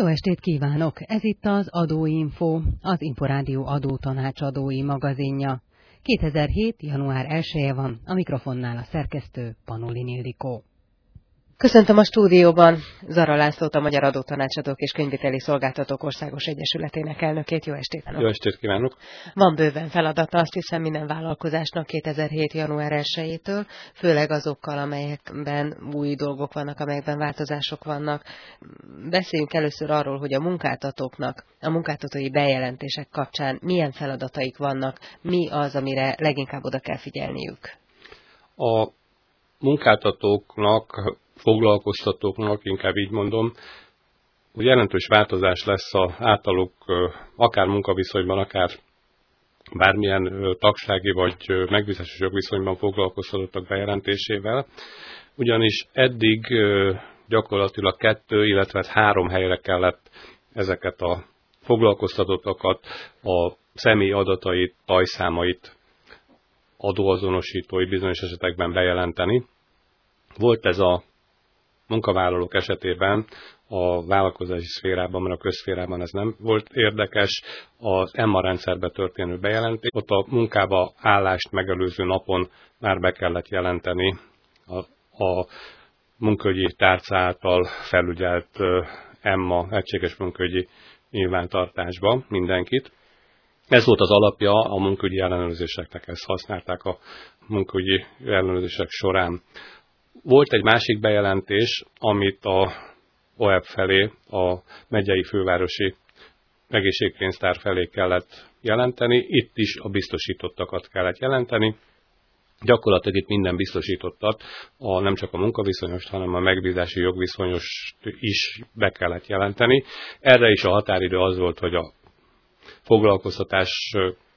Jó estét kívánok! Ez itt az Adóinfo, az Inforádió adótanácsadói magazinja. 2007. január 1-e van, a mikrofonnál a szerkesztő Panolin Ildikó. Köszöntöm a stúdióban Zara Lászlót, a Magyar Adótanácsadók és Könyvviteli Szolgáltatók Országos Egyesületének elnökét. Jó estét kívánok! Jó estét kívánok! Van bőven feladata, azt hiszem, minden vállalkozásnak 2007. január 1-től, főleg azokkal, amelyekben új dolgok vannak, amelyekben változások vannak. Beszéljünk először arról, hogy a munkáltatóknak, a munkáltatói bejelentések kapcsán milyen feladataik vannak, mi az, amire leginkább oda kell figyelniük. A munkáltatóknak, foglalkoztatóknak, inkább így mondom, hogy jelentős változás lesz az általuk akár munkaviszonyban, akár bármilyen tagsági vagy megbízásos jogviszonyban foglalkoztatottak bejelentésével, ugyanis eddig gyakorlatilag 2, illetve 3 helyre kellett ezeket a foglalkoztatottakat, a személy adatait, tajszámait, adóazonosítói bizonyos esetekben bejelenteni. Volt ez a munkavállalók esetében a vállalkozási szférában, mert a közszférában ez nem volt érdekes, az EMMA rendszerbe történő bejelentés. Ott a munkába állást megelőző napon már be kellett jelenteni a munkaügyi tárca által felügyelt EMMA egységes munkaügyi nyilvántartásba mindenkit. Ez volt az alapja a munkaügyi ellenőrzéseknek, ezt használták a munkaügyi ellenőrzések során. Volt egy másik bejelentés, amit a OEB felé, a megyei fővárosi egészségpénztár felé kellett jelenteni, itt is a biztosítottakat kellett jelenteni. Gyakorlatilag itt minden biztosítottat, nem csak a munkaviszonyost, hanem a megbízási jogviszonyost is be kellett jelenteni. Erre is a határidő az volt, hogy a foglalkoztatás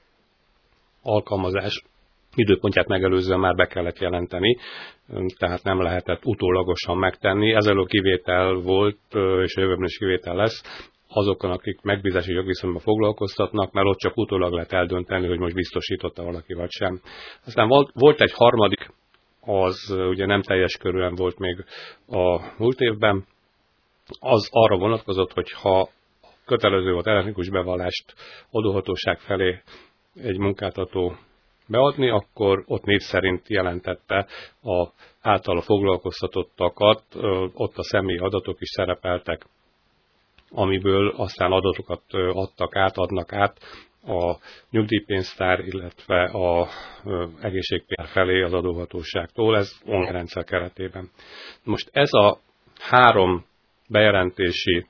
alkalmazás időpontját megelőzően már be kellett jelenteni, tehát nem lehetett utólagosan megtenni. Ezzel a kivétel volt, és a jövőben is kivétel lesz azokon, akik megbízási jogviszonyban foglalkoztatnak, mert ott csak utólag lehet eldönteni, hogy most biztosította valaki vagy sem. Aztán volt egy harmadik, az ugye nem teljes körűen volt még a múlt évben, az arra vonatkozott, hogy ha kötelező volt elektronikus bevallást adóhatóság felé egy munkáltató beadni, akkor ott név szerint jelentette általa foglalkoztatottakat, ott a személyi adatok is szerepeltek, amiből aztán adatokat adnak át a nyugdíjpénztár, illetve az egészségpénztár felé az adóhatóságtól, ez online rendszer keretében. Most ez a 3 bejelentési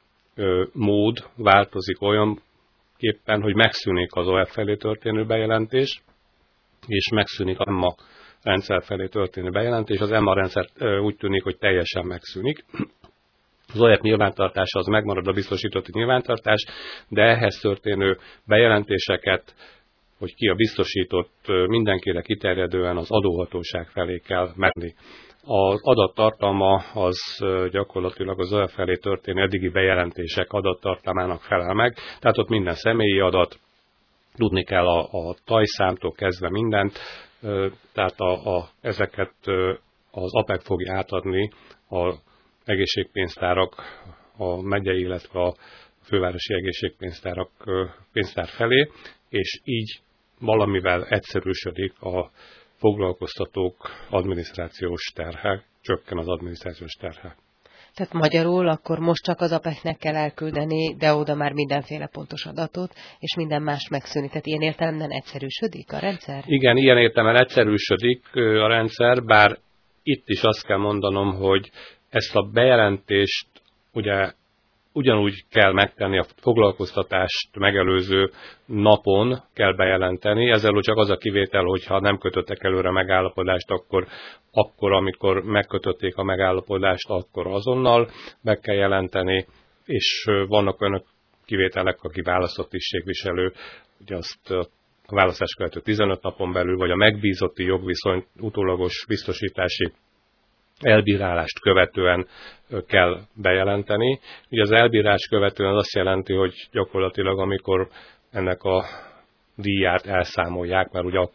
mód változik olyanképpen, hogy megszűnik az OEB felé történő bejelentés, és megszűnik az EMMA rendszer felé történő bejelentés. Az EMMA rendszer úgy tűnik, hogy teljesen megszűnik. Az OEB nyilvántartása az megmarad, a biztosítotti nyilvántartás, de ehhez történő bejelentéseket, hogy ki a biztosított, mindenkire kiterjedően az adóhatóság felé kell menni. Az adattartalma az gyakorlatilag az OEB felé történő eddigi bejelentések adattartalmának felel meg, tehát ott minden személyi adat, tudni kell a tajszámtól kezdve mindent, tehát ezeket az APEC fogja átadni az egészségpénztárak, a megyei, illetve a fővárosi egészségpénztárak pénztár felé, és így valamivel egyszerűsödik a foglalkoztatók adminisztrációs terhe, csökken az adminisztrációs terhe. Tehát magyarul akkor most csak az APEC-nek kell elküldeni, de oda már mindenféle pontos adatot, és minden más megszűnik. Tehát ilyen értelemben egyszerűsödik a rendszer? Igen, ilyen értelemben egyszerűsödik a rendszer, bár itt is azt kell mondanom, hogy ezt a bejelentést ugye ugyanúgy kell megtenni, a foglalkoztatást megelőző napon kell bejelenteni. Ezzel csak az a kivétel, hogyha nem kötöttek előre megállapodást, akkor amikor megkötötték a megállapodást, akkor azonnal be kell jelenteni, és vannak olyan kivételek, aki választott tisztségviselő, ugye azt a választás követő 15 napon belül, vagy a megbízotti jogviszony utólagos biztosítási elbírálást követően kell bejelenteni. Ugye az elbírás követően azt jelenti, hogy gyakorlatilag amikor ennek a díját elszámolják, mert ugye akkor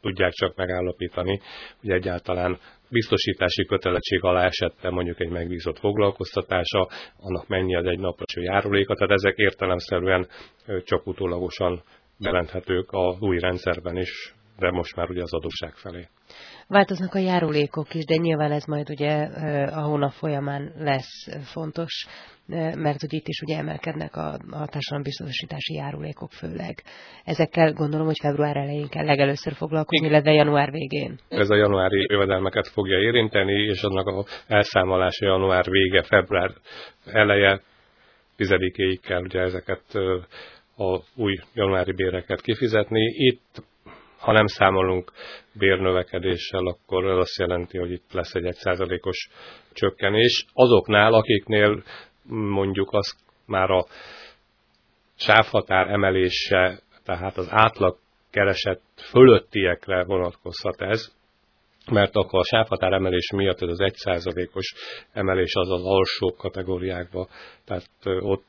tudják csak megállapítani, hogy egyáltalán biztosítási kötelezettség alá esette mondjuk egy megbízott foglalkoztatása, annak mennyi az egy napos járuléka, tehát ezek értelemszerűen csak utólagosan jelenthetők az új rendszerben is, de most már ugye az adósság felé. Változnak a járulékok is, de nyilván ez majd ugye a hónap folyamán lesz fontos, mert ugye itt is ugye emelkednek a társadalombiztosítási járulékok főleg. Ezekkel gondolom, hogy február elején kell legelőször foglalkozni, illetve január végén. Ez a januári jövedelmeket fogja érinteni, és annak a elszámolása január vége, február eleje, 10-éig kell ugye ezeket az új januári béreket kifizetni. Itt, ha nem számolunk bérnövekedéssel, akkor ez azt jelenti, hogy itt lesz egy 1%-os csökkenés. Azoknál, akiknél mondjuk az már a sávhatár emelése, tehát az átlag keresett fölöttiekre vonatkozhat ez, mert akkor a sávhatár emelés miatt ez az 1%-os emelés az az alsó kategóriákba, tehát ott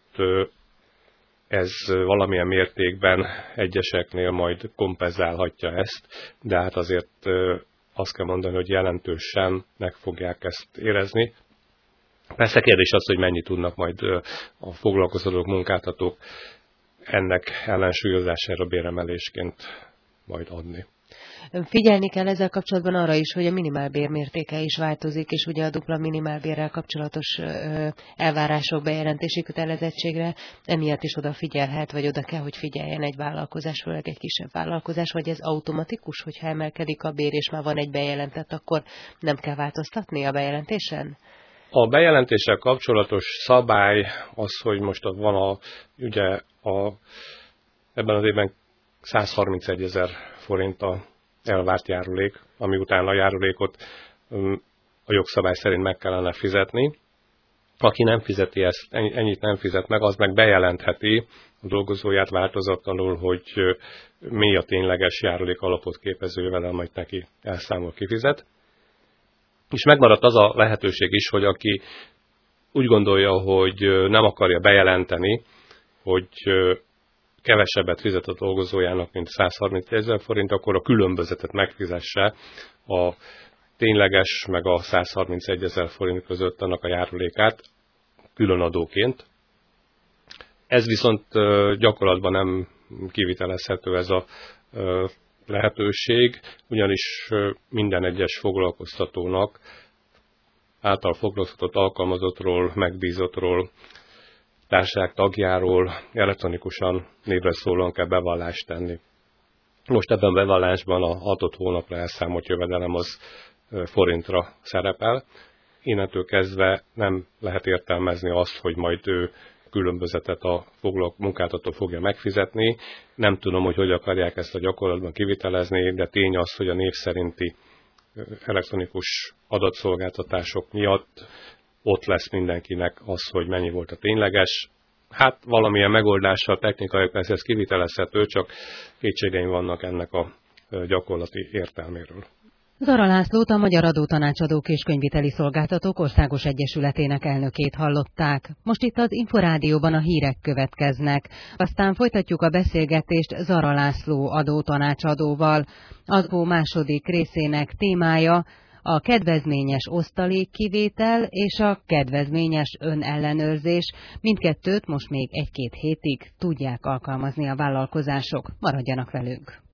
ez valamilyen mértékben egyeseknél majd kompenzálhatja ezt, de hát azért azt kell mondani, hogy jelentősen meg fogják ezt érezni. Persze kérdés az, hogy mennyit tudnak majd a foglalkoztatók, munkáltatók ennek ellensúlyozására béremelésként majd adni. Figyelni kell ezzel kapcsolatban arra is, hogy a minimálbér mértéke is változik, és ugye a dupla minimálbérrel kapcsolatos elvárások bejelentési kötelezettségre emiatt is odafigyelhet, vagy oda kell, hogy figyeljen egy vállalkozás, főleg egy kisebb vállalkozás, vagy ez automatikus, hogyha emelkedik a bér, és már van egy bejelentett, akkor nem kell változtatni a bejelentésen? A bejelentéssel kapcsolatos szabály az, hogy most van ugye ebben az évben 131 000 forint a elvárt járulék, ami után a járulékot a jogszabály szerint meg kellene fizetni. Aki nem fizeti ezt, ennyit nem fizet meg, az meg bejelentheti a dolgozóját változatlanul, hogy mi a tényleges járulék alapot képező jövedelem, majd neki elszámol, kifizet. És megmaradt az a lehetőség is, hogy aki úgy gondolja, hogy nem akarja bejelenteni, hogy kevesebbet fizet a dolgozójának, mint 131 000 forint, akkor a különbözetet megfizesse a tényleges, meg a 131 000 forint között annak a járulékát különadóként. Ez viszont gyakorlatban nem kivitelezhető ez a lehetőség, ugyanis minden egyes foglalkoztatónak által foglalkoztatott alkalmazottról, megbízottról, társaság tagjáról elektronikusan névre szólóan kell bevallást tenni. Most ebben a bevallásban a 6 hónapra elszámolt jövedelem az forintra szerepel. Innentől kezdve nem lehet értelmezni azt, hogy majd ő különbözetet a munkáltató fogja megfizetni. Nem tudom, hogy akarják ezt a gyakorlatban kivitelezni, de tény az, hogy a név szerinti elektronikus adatszolgáltatások miatt ott lesz mindenkinek az, hogy mennyi volt a tényleges. Hát valamilyen megoldással technikai persze ez kivitelezhető, csak kétségeim vannak ennek a gyakorlati értelméről. Zara Lászlót, a Magyar Adótanácsadók és Könyviteli Szolgáltatók Országos Egyesületének elnökét hallották. Most itt az Inforádióban a hírek következnek. Aztán folytatjuk a beszélgetést Zara László adótanácsadóval. Az második részének témája a kedvezményes osztalékkivétel és a kedvezményes önellenőrzés. Mindkettőt most még 1-2 hétig tudják alkalmazni a vállalkozások. Maradjanak velünk!